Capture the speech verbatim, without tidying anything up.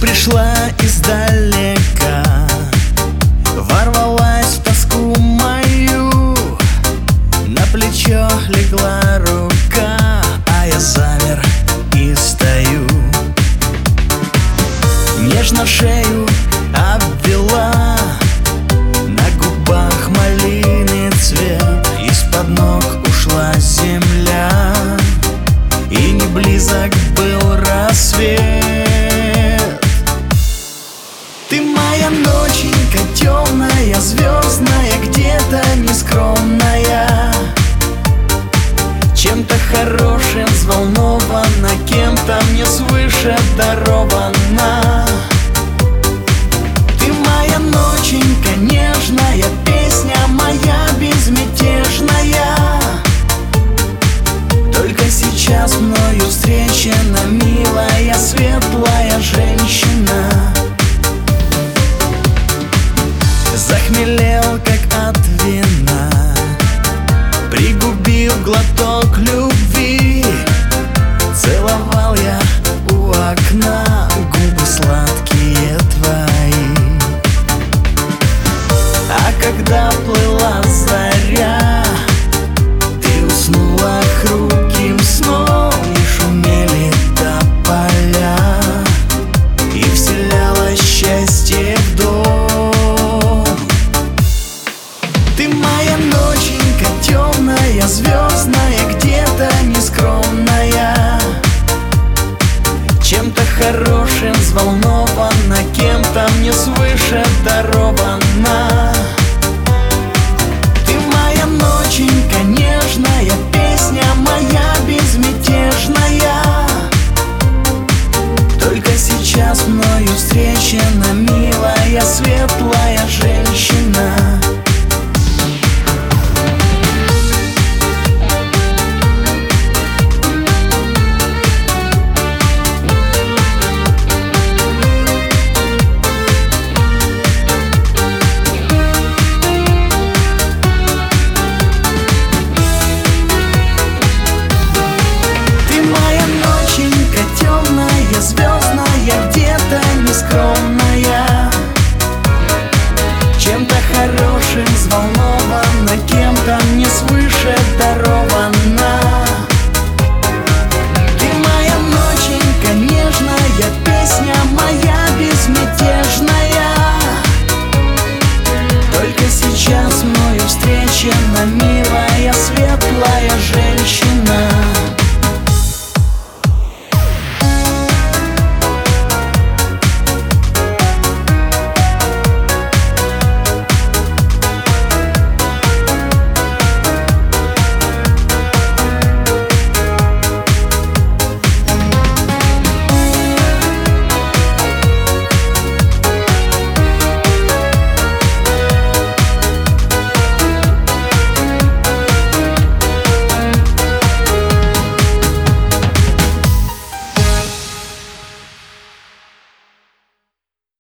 пришла издалека, ворвалась в тоску мою, на плечо легла рука, а я замер и стою. Нежно шею обвела, на губах малины цвет, из-под ног ушла земля, и не близок был рассвет. Ты моя ноченька темная, звездная, где-то нескромная, чем-то хорошим взволнована, кем-то мне свыше дарована. Ты моя ноченька нежная, песня моя безмятежная, только сейчас мною встречена